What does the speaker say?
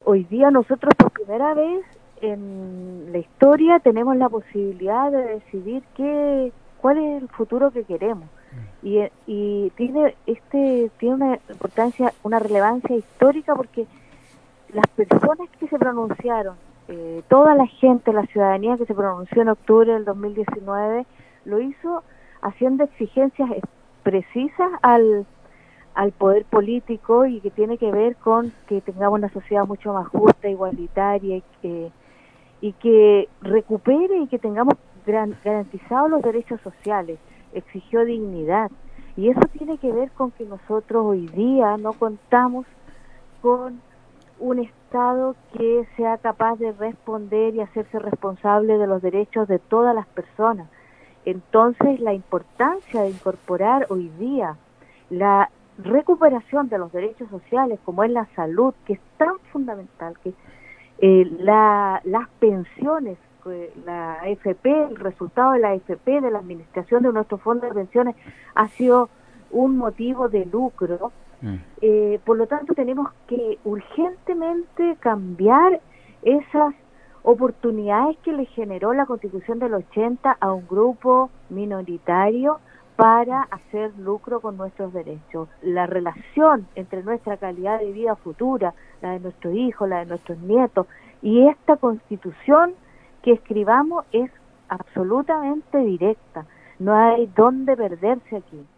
hoy día nosotros por primera vez en la historia tenemos la posibilidad de decidir cuál es el futuro que queremos. Y tiene una importancia, una relevancia histórica porque las personas que se pronunciaron, toda la gente, la ciudadanía que se pronunció en octubre del 2019, lo hizo haciendo exigencias precisas al poder político y que tiene que ver con que tengamos una sociedad mucho más justa, igualitaria y que recupere y que tengamos garantizados los derechos sociales. Exigió dignidad y eso tiene que ver con que nosotros hoy día no contamos con un Estado que sea capaz de responder y hacerse responsable de los derechos de todas las personas. Entonces, la importancia de incorporar hoy día la recuperación de los derechos sociales, como es la salud, que es tan fundamental, que las pensiones, la AFP, el resultado de la AFP, de la administración de nuestro fondo de pensiones, ha sido un motivo de lucro. Por lo tanto, tenemos que urgentemente cambiar esas oportunidades que le generó la Constitución del 80 a un grupo minoritario para hacer lucro con nuestros derechos. La relación entre nuestra calidad de vida futura, la de nuestros hijos, la de nuestros nietos, y esta Constitución que escribamos es absolutamente directa. No hay dónde perderse aquí.